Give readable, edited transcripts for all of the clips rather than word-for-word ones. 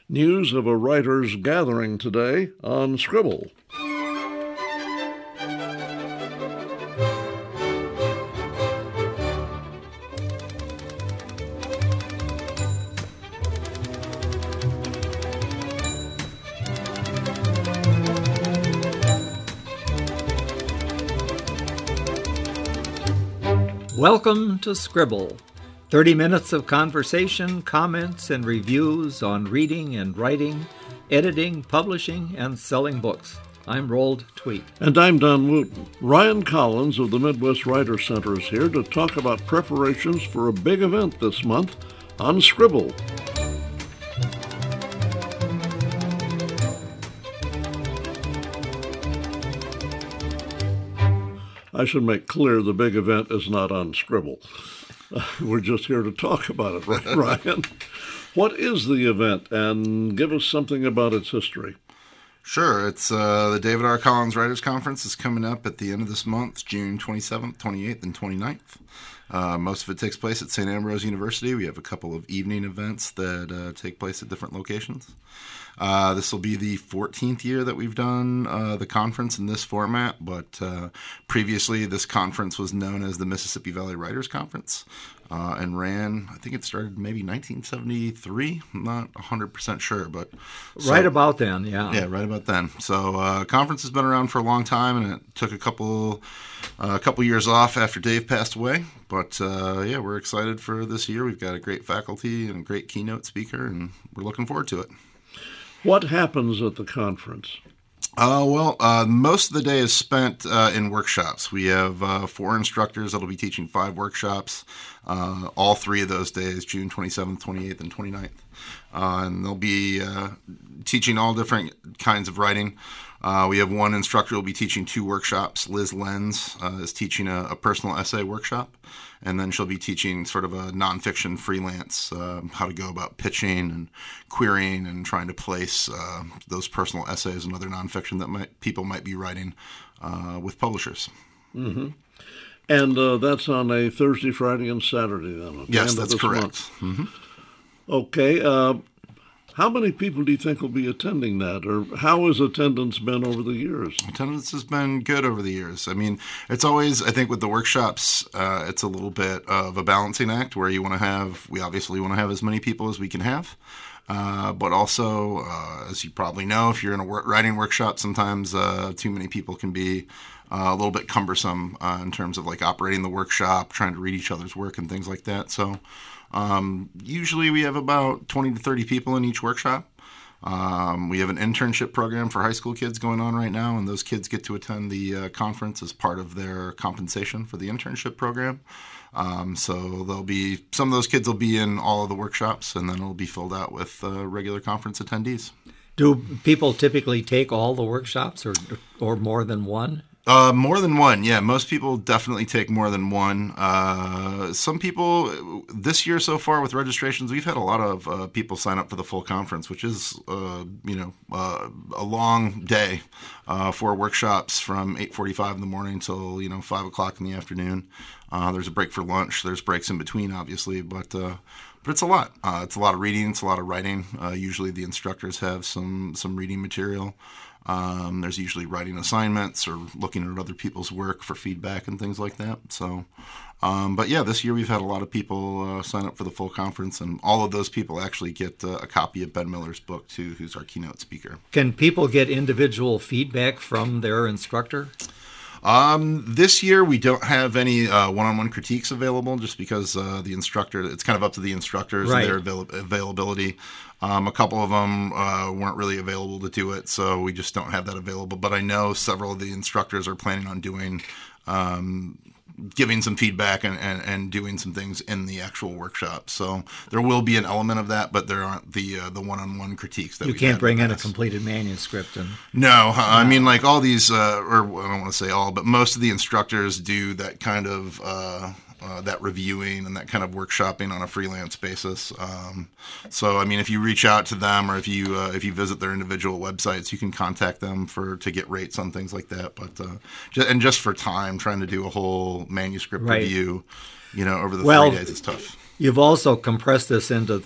News of a writers' gathering today on Scribble. Welcome to Scribble, 30 minutes of conversation, comments, and reviews on reading and writing, editing, publishing, and selling books. I'm Roald Tweet. And I'm Don Wooten. Ryan Collins of the Midwest Writers Center is here to talk about preparations for a big event this month on Scribble. I should make clear the big event is not on Scribble. We're just here to talk about it, right, Ryan? What is the event, and give us something about its history. Sure. It's the David R. Collins Writers Conference is coming up at the end of this month, June 27th, 28th, and 29th. Most of it takes place at St. Ambrose University. We have a couple of evening events that take place at different locations. This will be the 14th year that we've done the conference in this format, but previously this conference was known as the Mississippi Valley Writers Conference and ran, I think it started maybe 1973. I'm not 100% sure, but... Right about then, yeah. Yeah, right about then. So conference has been around for a long time, and it took a couple years off after Dave passed away. But yeah, we're excited for this year. We've got a great faculty and a great keynote speaker, and we're looking forward to it. What happens at the conference? Most of the day is spent in workshops. We have 4 instructors that will be teaching 5 workshops, all 3 of those days, June 27th, 28th, and 29th. And they'll be teaching all different kinds of writing. We have 1 instructor who will be teaching 2 workshops. Liz Lenz is teaching a personal essay workshop, and then she'll be teaching sort of a nonfiction freelance, how to go about pitching and querying and trying to place those personal essays and other nonfiction that people might be writing with publishers. Mm-hmm. And that's on a Thursday, Friday, and Saturday then? Yes, that's correct. Mm-hmm. Okay. How many people do you think will be attending that, or how has attendance been over the years? Attendance has been good over the years. I mean, it's always, I think with the workshops, it's a little bit of a balancing act where we obviously want to have as many people as we can have. But also, as you probably know, if you're in a writing workshop, sometimes too many people can be a little bit cumbersome in terms of like operating the workshop, trying to read each other's work and things like that. So usually we have about 20 to 30 people in each workshop. We have an internship program for high school kids going on right now, and those kids get to attend the conference as part of their compensation for the internship program. So some of those kids will be in all of the workshops, and then it'll be filled out with regular conference attendees. Do people typically take all the workshops or more than one? More than one, yeah. Most people definitely take more than one. Some people, this year so far with registrations, we've had a lot of people sign up for the full conference, which is, a long day for workshops from 8:45 in the morning till 5 o'clock in the afternoon. There's a break for lunch. There's breaks in between, obviously, but it's a lot. It's a lot of reading. It's a lot of writing. Usually the instructors have some reading material. There's usually writing assignments or looking at other people's work for feedback and things like that. So, but yeah, this year we've had a lot of people sign up for the full conference, and all of those people actually get a copy of Ben Miller's book too, who's our keynote speaker. Can people get individual feedback from their instructor? This year we don't have any one-on-one critiques available, just because the instructor, it's kind of up to the instructors right. and their availability. A couple of them weren't really available to do it, so we just don't have that available. But I know several of the instructors are planning on doing giving some feedback and doing some things in the actual workshop. So there will be an element of that, but there aren't the one-on-one critiques that you can't bring in a completed manuscript. No, I mean, like all these, or I don't want to say all, but most of the instructors do that kind of that reviewing and that kind of workshopping on a freelance basis. So, I mean, if you reach out to them or if you visit their individual websites, you can contact them to get rates on things like that. But just for time, trying to do a whole manuscript right. review, over the 3 days is tough. You've also compressed this into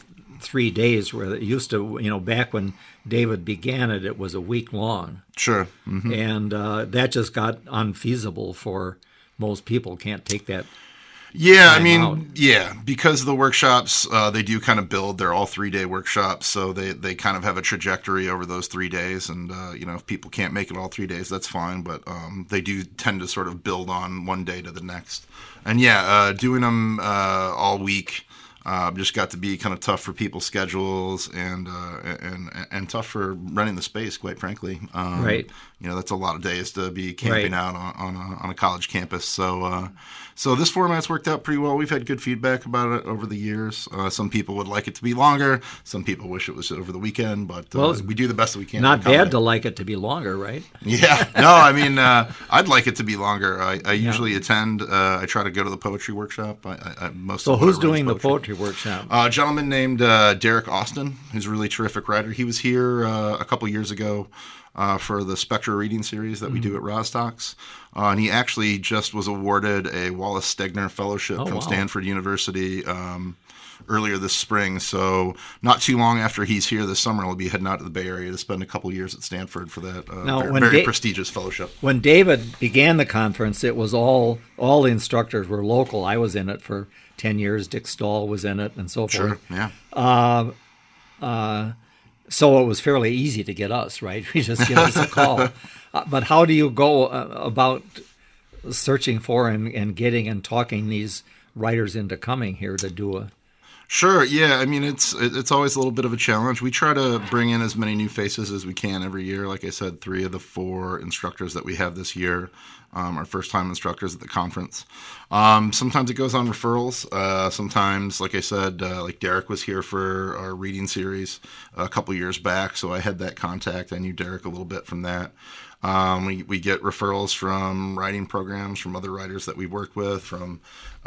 3 days, where it used to, back when David began it, it was a week long. Sure. Mm-hmm. And that just got unfeasible for most people. Can't take that. Yeah, I time mean, out. yeah, because of the workshops, they do kind of build. They're all 3-day workshops, so they kind of have a trajectory over those 3 days. And if people can't make it all 3 days, that's fine. But they do tend to sort of build on one day to the next. And yeah, doing them all week just got to be kind of tough for people's schedules and tough for renting the space, quite frankly. Right. That's a lot of days to be camping Right. out on a college campus. So this format's worked out pretty well. We've had good feedback about it over the years. Some people would like it to be longer. Some people wish it was over the weekend, but Well, it's we do the best that we can. Not to bad accommodate. to like it to be longer, right? Yeah. No, I mean, I'd like it to be longer. I usually attend. I try to go to the poetry workshop. So who's doing the poetry workshop? A gentleman named Derek Austin, who's a really terrific writer. He was here a couple years ago for the Spectra reading series that we do at Rostox. And he actually just was awarded a Wallace Stegner Fellowship from wow. Stanford University earlier this spring. So not too long after he's here this summer, we'll be heading out to the Bay Area to spend a couple years at Stanford for that Now, very, when very Da- prestigious fellowship. When David began the conference, it was all the instructors were local. I was in it for 10 years. Dick Stahl was in it, and so forth. Sure, yeah. So it was fairly easy to get us, right? We just give us a call. But how do you go about searching for and getting and talking these writers into coming here to do a... Sure. Yeah. I mean, it's always a little bit of a challenge. We try to bring in as many new faces as we can every year. Like I said, 3 of the 4 instructors that we have this year are first-time instructors at the conference. Sometimes it goes on referrals. Sometimes, like I said, like Derek was here for our reading series a couple years back, so I had that contact. I knew Derek a little bit from that. We get referrals from writing programs, from other writers that we work with, from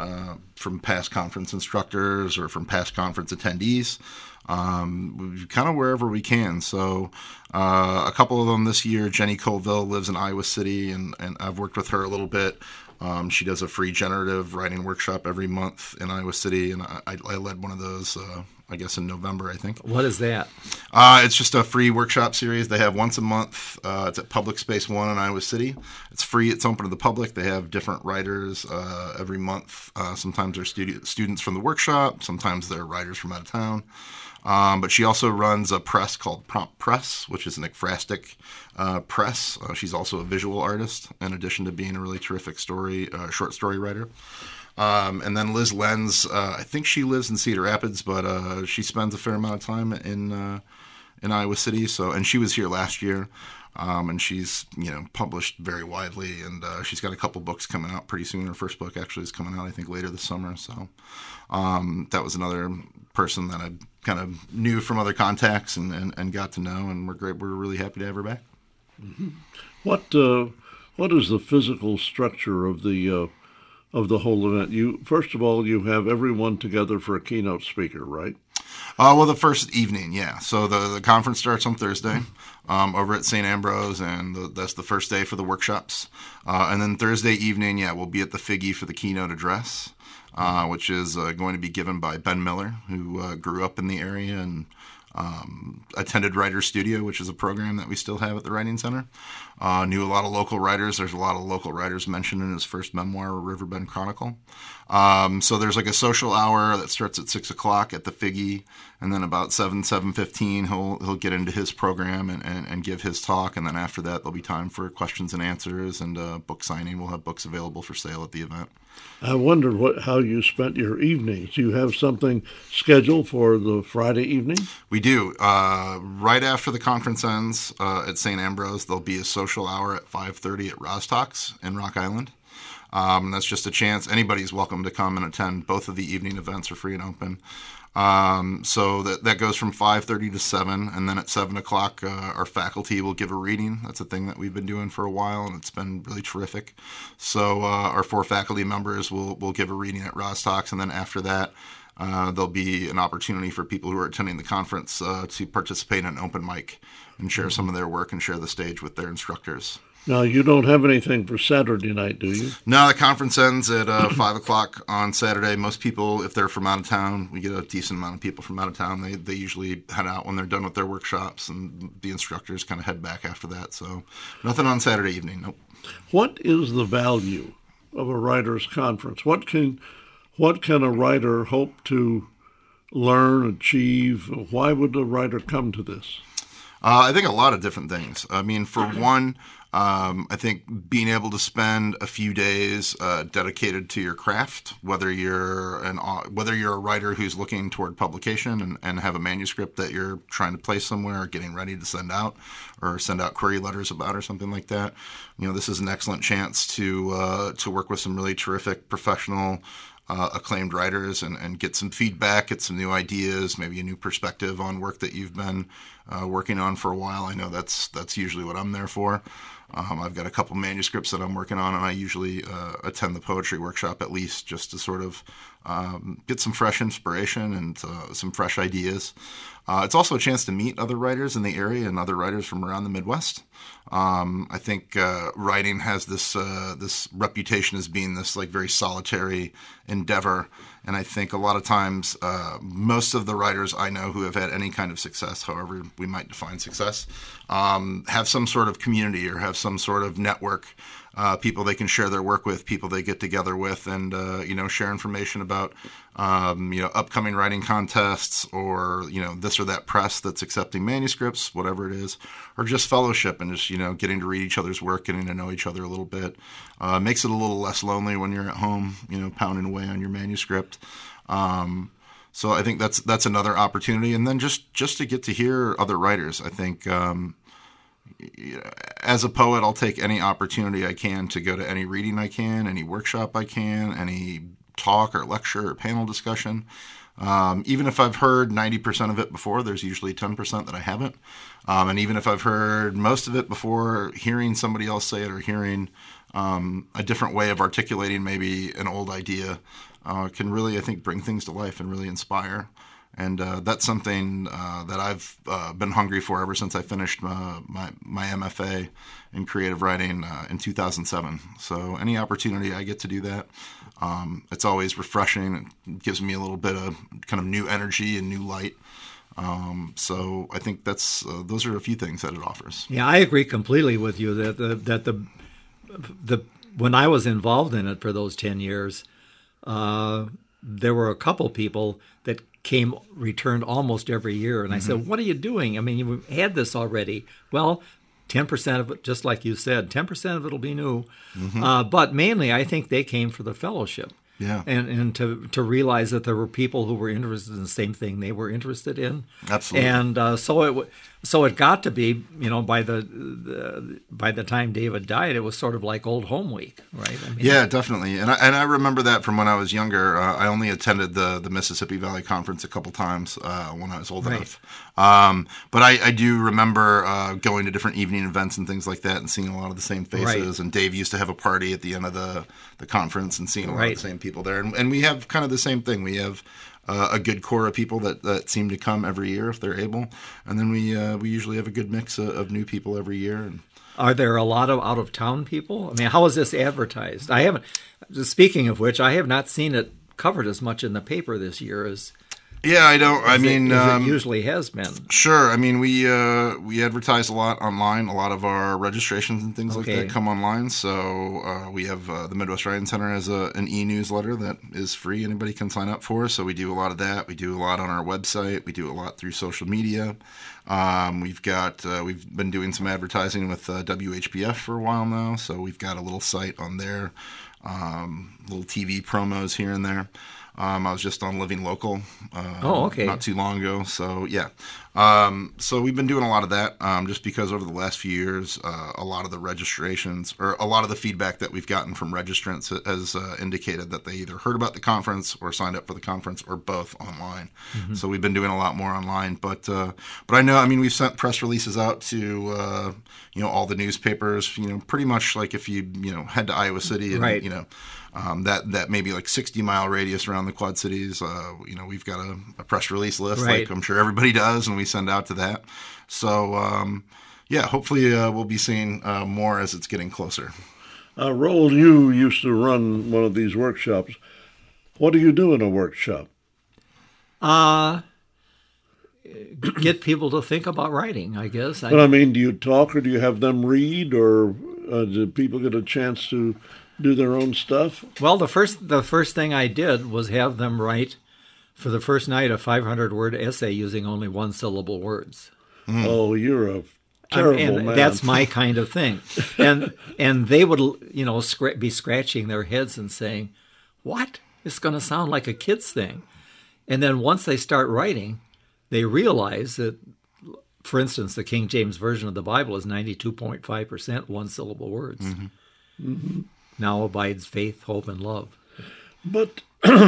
past conference instructors or from past conference attendees, kind of wherever we can. So a couple of them this year, Jenny Colville lives in Iowa City, and I've worked with her a little bit. She does a free generative writing workshop every month in Iowa City, and I led one of those, I guess, in November, I think. What is that? It's just a free workshop series they have once a month. It's at Public Space 1 in Iowa City. It's free. It's open to the public. They have different writers every month. Sometimes they're students from the workshop. Sometimes they're writers from out of town. But she also runs a press called Prompt Press, which is an ekphrastic press. She's also a visual artist, in addition to being a really terrific short story writer. And then Liz Lenz, I think she lives in Cedar Rapids, but she spends a fair amount of time in Iowa City. And she was here last year, and she's published very widely, and she's got a couple books coming out pretty soon. Her first book actually is coming out, I think, later this summer. So that was another person that I kind of knew from other contacts and got to know, and we're really happy to have her back. Mm-hmm. What is the physical structure of the whole event? First of all, you have everyone together for a keynote speaker, right? Well, the first evening, yeah. So the conference starts on Thursday over at St. Ambrose, and that's the first day for the workshops. And then Thursday evening, we'll be at the Figgy for the keynote address, which is going to be given by Ben Miller, who grew up in the area and attended Writer's Studio, which is a program that we still have at the Writing Center. Knew a lot of local writers. There's a lot of local writers mentioned in his first memoir, Riverbend Chronicle. So there's like a social hour that starts at 6 o'clock at the Figgy, and then about 7:15 he'll get into his program and give his talk, and then after that there'll be time for questions and answers and book signing. We'll have books available for sale at the event. I wondered how you spent your evenings. Do you have something scheduled for the Friday evening? We do. Right after the conference ends at St. Ambrose, there'll be a social hour at 5:30 at Rostox in Rock Island. That's just a chance. Anybody's welcome to come and attend. Both of the evening events are free and open. So that goes from 5:30 to 7, and then at 7 o'clock, our faculty will give a reading. That's a thing that we've been doing for a while, and it's been really terrific. So our 4 faculty members will give a reading at Rostox, and then after that, there'll be an opportunity for people who are attending the conference to participate in an open mic and share some of their work and share the stage with their instructors. Now, you don't have anything for Saturday night, do you? No, the conference ends at 5 o'clock on Saturday. Most people, if they're from out of town, we get a decent amount of people from out of town. They usually head out when they're done with their workshops, and the instructors kind of head back after that. So nothing on Saturday evening, nope. What is the value of a writer's conference? What can a writer hope to learn, achieve? Why would a writer come to this? I think a lot of different things. I mean, for one, I think being able to spend a few days dedicated to your craft, whether you're a writer who's looking toward publication and have a manuscript that you're trying to place somewhere, or getting ready to send out query letters about, or something like that. This is an excellent chance to work with some really terrific professional, acclaimed writers and get some feedback, get some new ideas, maybe a new perspective on work that you've been working on for a while. I know that's usually what I'm there for. I've got a couple manuscripts that I'm working on, and I usually attend the poetry workshop at least just to sort of get some fresh inspiration and some fresh ideas. It's also a chance to meet other writers in the area and other writers from around the Midwest. I think writing has this reputation as being this like very solitary endeavor, and I think a lot of times most of the writers I know who have had any kind of success, however we might define success, have some sort of community or have some sort of network. People they can share their work with, people they get together with, and share information about upcoming writing contests, or this or that press that's accepting manuscripts, whatever it is, or just fellowship and just getting to read each other's work, getting to know each other a little bit. Makes it a little less lonely when you're at home, pounding away on your manuscript. So I think that's another opportunity, and then just to get to hear other writers. I think. As a poet, I'll take any opportunity I can to go to any reading I can, any workshop I can, any talk or lecture or panel discussion. Even if I've heard 90% of it before, there's usually 10% that I haven't. And even if I've heard most of it before, hearing somebody else say it or hearing a different way of articulating maybe an old idea can really, I think, bring things to life and really inspire. And that's something that I've been hungry for ever since I finished my MFA in creative writing in 2007. So any opportunity I get to do that, it's always refreshing. It gives me a little bit of kind of new energy and new light. So I think those are a few things that it offers. Yeah, I agree completely with you that the when I was involved in it for those 10 years, there were a couple people that returned almost every year. And I said, what are you doing? I mean, you had this already. Well, 10% of it, just like you said, 10% of it will be new. But mainly, I think they came for the fellowship. Yeah. And to realize that there were people who were interested in the same thing they were interested in. Absolutely. And so it got to be, by the time David died, it was sort of like Old Home Week, right? I mean, yeah, definitely. And I remember that from when I was younger. I only attended the Mississippi Valley Conference a couple times when I was old enough. But I do remember going to different evening events and things like that and seeing a lot of the same faces. Right. And Dave used to have a party at the end of the conference and seeing a lot of the same people there. And we have kind of the same thing. We have a good core of people that seem to come every year if they're able. And then we usually have a good mix of new people every year. And are there a lot of out-of-town people? I mean, how is this advertised? I haven't. Speaking of which, I have not seen it covered as much in the paper this year as. Yeah, I don't. I mean, it usually has been. Sure. I mean, we advertise a lot online. A lot of our registrations and things like that come online. So we have the Midwest Writing Center has an e-newsletter that is free. Anybody can sign up for. So we do a lot of that. We do a lot on our website. We do a lot through social media. We've been doing some advertising with WHPF for a while now. So we've got a little site on there, little TV promos here and there. I was just on Living Local not too long ago. So, yeah. So we've been doing a lot of that just because over the last few years, a lot of the registrations or a lot of the feedback that we've gotten from registrants has indicated that they either heard about the conference or signed up for the conference or both online. Mm-hmm. So we've been doing a lot more online. But I know, we've sent press releases out to, all the newspapers, pretty much like if you, head to Iowa City and, right. That maybe like 60-mile radius around the Quad Cities. We've got a press release list, right. like I'm sure everybody does, and we send out to that. So, hopefully we'll be seeing more as it's getting closer. Roald, you used to run one of these workshops. What do you do in a workshop? Get people to think about writing, I guess. But do you talk or do you have them read, or do people get a chance to do their own stuff? Well, the first thing I did was have them write for the first night a 500-word essay using only one-syllable words. Oh, you're a terrible man. That's my kind of thing. And they would, be scratching their heads and saying, "What? It's going to sound like a kid's thing." And then once they start writing, they realize that, for instance, the King James Version of the Bible is 92.5% one-syllable words. Mm-hmm. Mm-hmm. Now abides faith, hope, and love. But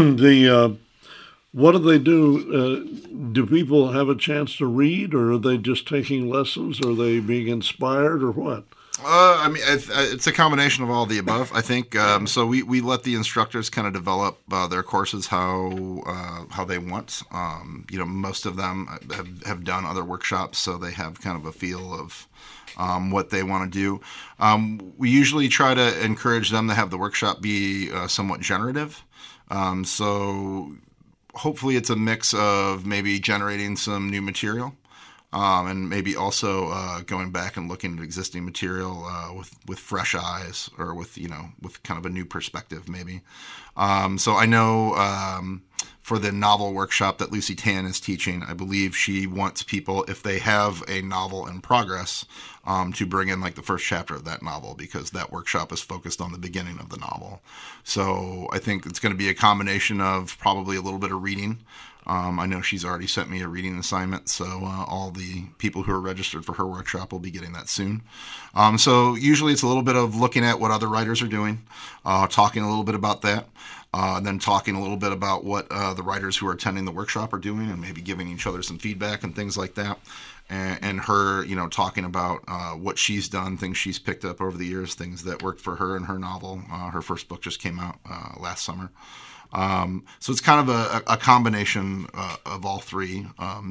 what do they do? Do people have a chance to read, or are they just taking lessons? Or are they being inspired, or what? It's a combination of all the above, I think. So we let the instructors kind of develop their courses how they want. Most of them have done other workshops, so they have kind of a feel of what they want to do. We usually try to encourage them to have the workshop be somewhat generative. So hopefully it's a mix of maybe generating some new material. And maybe also going back and looking at existing material with fresh eyes, or with kind of a new perspective maybe. So I know for the novel workshop that Lucy Tan is teaching, I believe she wants people, if they have a novel in progress, to bring in like the first chapter of that novel, because that workshop is focused on the beginning of the novel. So I think it's going to be a combination of probably a little bit of reading. I know she's already sent me a reading assignment, so all the people who are registered for her workshop will be getting that soon. So usually it's a little bit of looking at what other writers are doing, talking a little bit about that, and then talking a little bit about what the writers who are attending the workshop are doing, and maybe giving each other some feedback and things like that. And her, talking about what she's done, things she's picked up over the years, things that worked for her in her novel. Her first book just came out last summer. So it's kind of a combination of all three.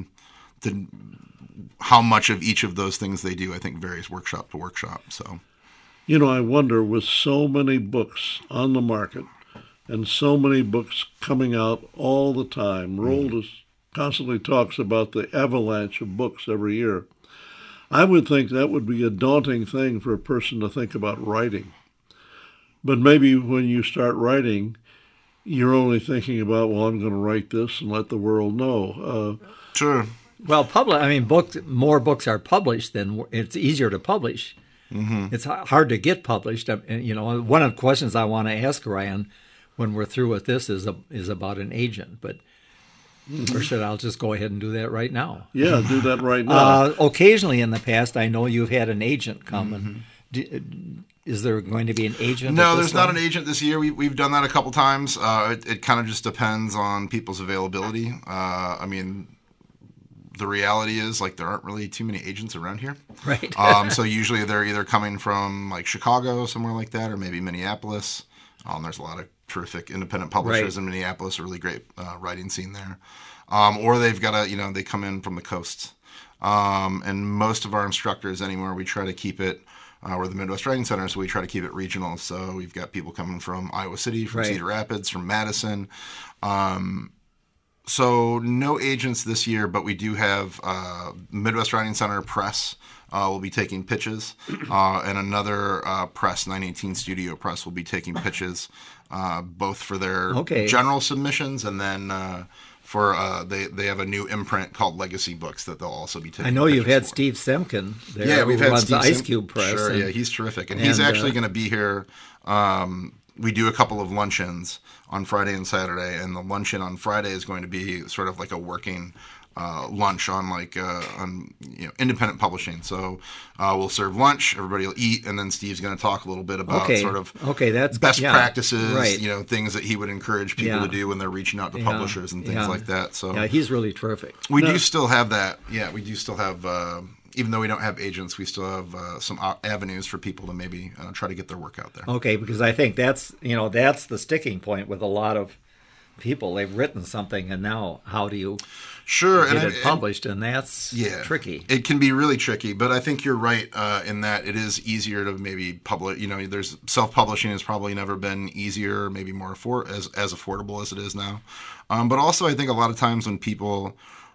How much of each of those things they do, I think, varies workshop to workshop. So, I wonder, with so many books on the market and so many books coming out all the time, Roald constantly talks about the avalanche of books every year. I would think that would be a daunting thing for a person to think about writing. But maybe when you start writing, you're only thinking about, well, I'm going to write this and let the world know. Sure. Well, more books are published than it's easier to publish. Mm-hmm. It's hard to get published. And, one of the questions I want to ask Ryan when we're through with this is about an agent. But or should I'll just go ahead and do that right now? Yeah, do that right now. Occasionally in the past, I know you've had an agent come and. Is there going to be an agent? No, there's not an agent this year. We've done that a couple times. It kind of just depends on people's availability. The reality is, there aren't really too many agents around here. Right. So usually they're either coming from Chicago, somewhere like that, or maybe Minneapolis. There's a lot of terrific independent publishers in Minneapolis, a really great writing scene there. Or they've got they come in from the coast. And most of our instructors anywhere, we try to keep it. We're the Midwest Writing Center, so we try to keep it regional. So we've got people coming from Iowa City, from Cedar Rapids, from Madison. So no agents this year, but we do have Midwest Writing Center Press will be taking pitches, and another press, 918 Studio Press, will be taking pitches, both for their general submissions and then for they have a new imprint called Legacy Books that they'll also be taking. I know you've had Steve Semken there. Yeah, we've had runs Steve the Ice Cube Press. Sure, yeah, he's terrific, and he's actually going to be here. We do a couple of luncheons on Friday and Saturday, and the luncheon on Friday is going to be sort of like a working lunch on independent publishing. So we'll serve lunch, everybody will eat, and then Steve's going to talk a little bit about that's best practices, right. things that he would encourage people to do when they're reaching out to publishers and things like that. So he's really terrific. We do still have that. Yeah, we do still have. Even though we don't have agents, we still have some avenues for people to maybe try to get their work out there. Okay, because I think that's the sticking point with a lot of people. They've written something, and now how do you get it published? And that's tricky. It can be really tricky, but I think you're right in that it is easier to maybe publish. There's self-publishing has probably never been easier, maybe more as affordable as it is now. But also, I think a lot of times when people,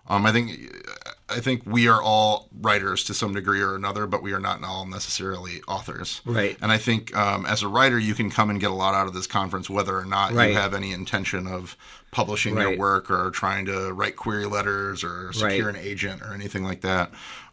I think we are all writers to some degree or another, but we are not all necessarily authors. Right. And I think as a writer, you can come and get a lot out of this conference, whether or not you have any intention of publishing your work or trying to write query letters or secure an agent or anything like that.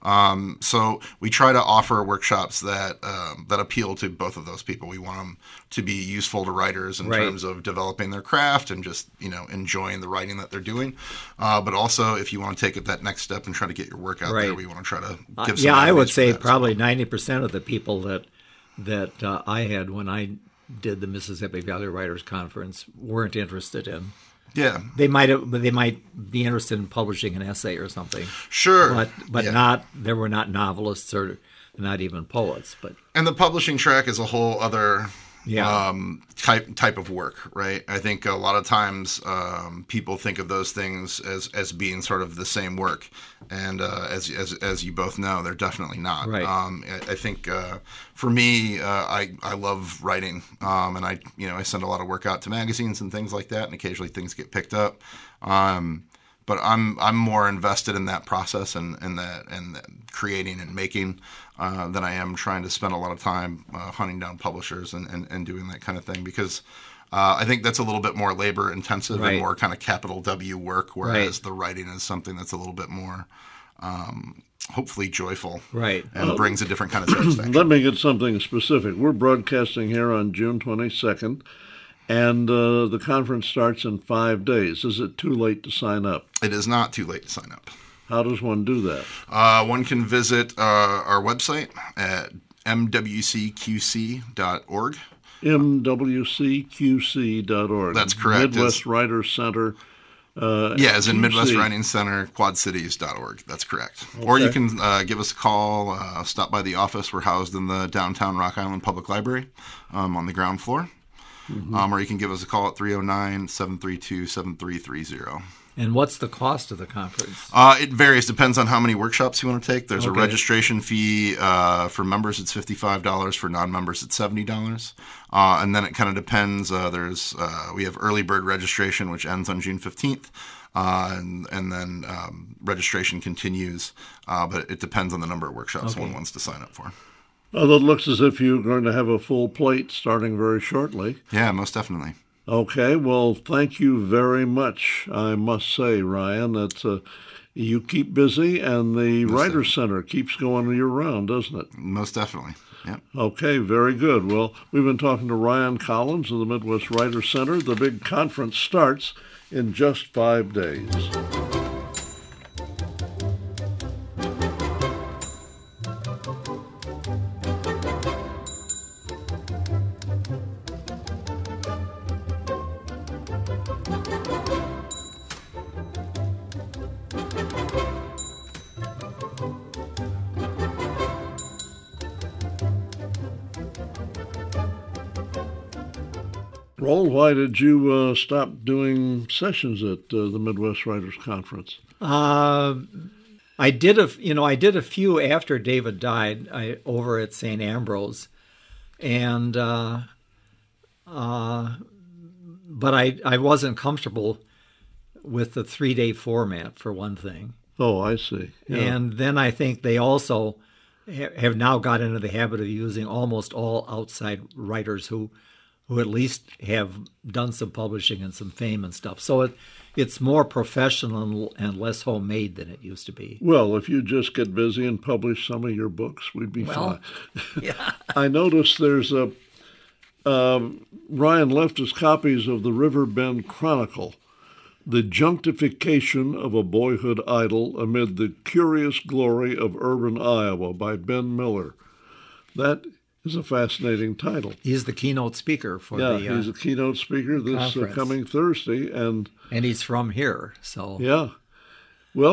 So we try to offer workshops that appeal to both of those people. We want them to be useful to writers in terms of developing their craft and just enjoying the writing that they're doing. But also, if you want to take it that next step and try to get your work out there, we want to try to give some. I would say probably 90% of the people that I had when I did the Mississippi Valley Writers Conference weren't interested in. Yeah, they might be interested in publishing an essay or something. Sure, but not. There were not novelists or not even poets. And the publishing track is a whole other type of work, right? I think a lot of times people think of those things as being sort of the same work, and as you both know, they're definitely not. Right. I think for me, I love writing, and I send a lot of work out to magazines and things like that, and occasionally things get picked up. But I'm more invested in that process and creating and making than I am trying to spend a lot of time hunting down publishers and doing that kind of thing, because I think that's a little bit more labor intensive and more kind of capital W work, whereas the writing is something that's a little bit more hopefully joyful, and brings a different kind of satisfaction. Let me get something specific. We're broadcasting here on June 22nd. And the conference starts in 5 days. Is it too late to sign up? It is not too late to sign up. How does one do that? One can visit our website at mwcqc.org. mwcqc.org. That's correct. Midwest Writers Center. As in Midwest Writing Center, quadcities.org. That's correct. Okay. Or you can give us a call, stop by the office. We're housed in the downtown Rock Island Public Library on the ground floor. Or you can give us a call at 309-732-7330. And what's the cost of the conference? It varies. Depends on how many workshops you want to take. There's a registration fee. For members, it's $55. For non-members, it's $70. And then it kind of depends. We have early bird registration, which ends on June 15th. And then registration continues. But it depends on the number of workshops one wants to sign up for. Well, it looks as if you're going to have a full plate starting very shortly. Yeah, most definitely. Okay, well, thank you very much, I must say, Ryan. That you keep busy, and the Writers Center keeps going year-round, doesn't it? Most definitely, yeah. Okay, very good. Well, we've been talking to Ryan Collins of the Midwest Writers Center. The big conference starts in just 5 days. Roll, why did you stop doing sessions at the Midwest Writers Conference? I did a few after David died over at St. Ambrose, and but I wasn't comfortable with the 3-day format, for one thing. Oh, I see. Yeah. And then I think they also have now got into the habit of using almost all outside writers who at least have done some publishing and some fame and stuff. So it's more professional and less homemade than it used to be. Well, if you just get busy and publish some of your books, we'd be fine. Yeah. I noticed there's Ryan left us copies of the Riverbend Chronicle The Junctification of a Boyhood Idol Amid the Curious Glory of Urban Iowa by Ben Miller. That is a fascinating title. He's the keynote speaker for he's a keynote speaker this coming Thursday. And he's from here, so... Yeah. Well,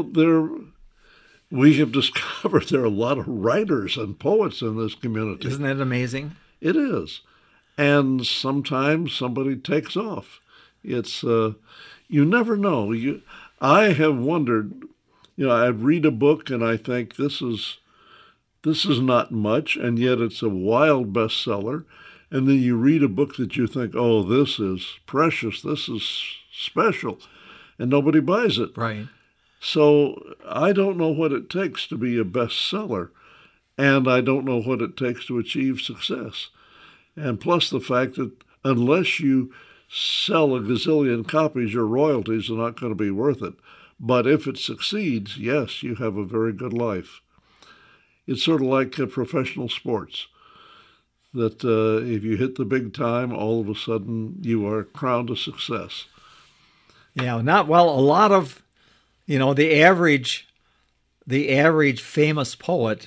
we have discovered there are a lot of writers and poets in this community. Isn't that amazing? It is. And sometimes somebody takes off. It's, you never know. I have wondered, I read a book and I think this is not much, and yet it's a wild bestseller. And then you read a book that you think, oh, this is precious, this is special, and nobody buys it. Right. So I don't know what it takes to be a bestseller, and I don't know what it takes to achieve success. And plus the fact that unless you sell a gazillion copies, your royalties are not going to be worth it. But if it succeeds, yes, you have a very good life. It's sort of like professional sports, that if you hit the big time, all of a sudden you are crowned a success. Yeah, a lot of, the average famous poet,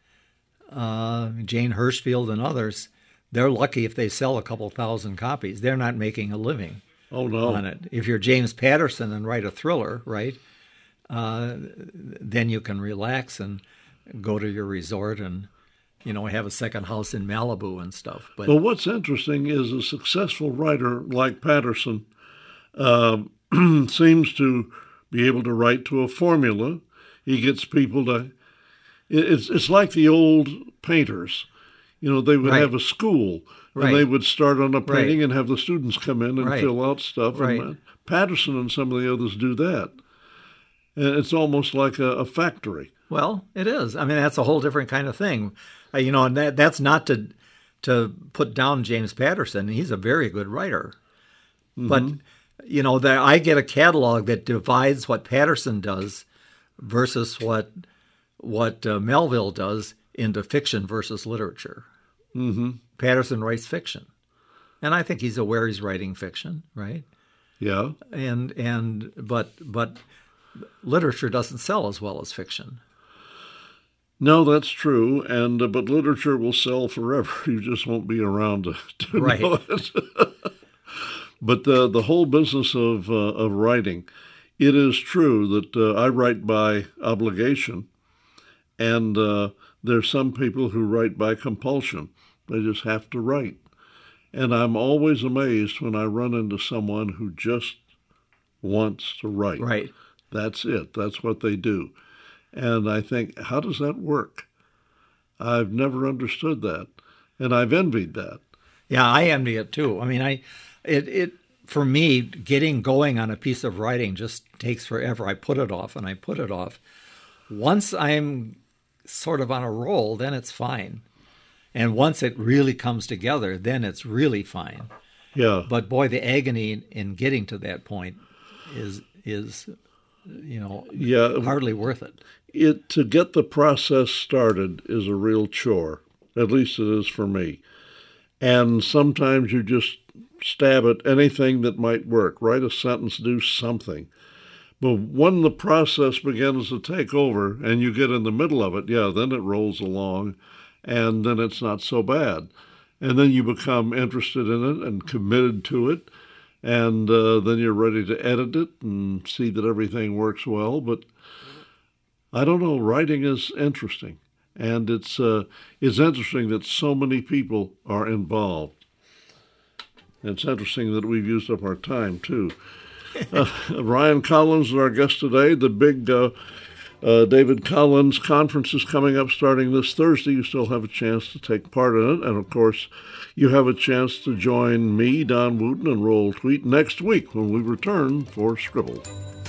Jane Hirschfield and others, they're lucky if they sell a couple thousand copies. They're not making a living on it. If you're James Patterson and write a thriller, right, then you can relax and go to your resort and, have a second house in Malibu and stuff. But what's interesting is a successful writer like Patterson seems to be able to write to a formula. He gets people to... It's like the old painters. They would have a school, and they would start on a painting and have the students come in and fill out stuff. Right. And Patterson and some of the others do that. And it's almost like a factory. Well, it is. I mean, that's a whole different kind of thing. And that's not to put down James Patterson. He's a very good writer. Mm-hmm. But, I get a catalog that divides what Patterson does versus what Melville does into fiction versus literature. Mm-hmm. Patterson writes fiction. And I think he's aware he's writing fiction, right? Yeah. But literature doesn't sell as well as fiction. No, that's true, but literature will sell forever. You just won't be around to know it. But the whole business of writing, it is true that I write by obligation, and there's some people who write by compulsion. They just have to write. And I'm always amazed when I run into someone who just wants to write. Right. That's it. That's what they do. And I think, how does that work? I've never understood that, and I've envied that. Yeah, I envy it too. I mean, for me, getting going on a piece of writing just takes forever. I put it off and I put it off. Once I'm sort of on a roll, then it's fine. And once it really comes together, then it's really fine. Yeah. But boy, the agony in getting to that point is hardly worth it. To get the process started is a real chore. At least it is for me. And sometimes you just stab at anything that might work. Write a sentence, do something. But when the process begins to take over and you get in the middle of it, then it rolls along, and then it's not so bad. And then you become interested in it and committed to it, and then you're ready to edit it and see that everything works well. But I don't know, writing is interesting, and it's interesting that so many people are involved. It's interesting that we've used up our time, too. Ryan Collins is our guest today. The big David Collins conference is coming up starting this Thursday. You still have a chance to take part in it. And, of course, you have a chance to join me, Don Wooten, and Roll Tweet next week when we return for Scribble.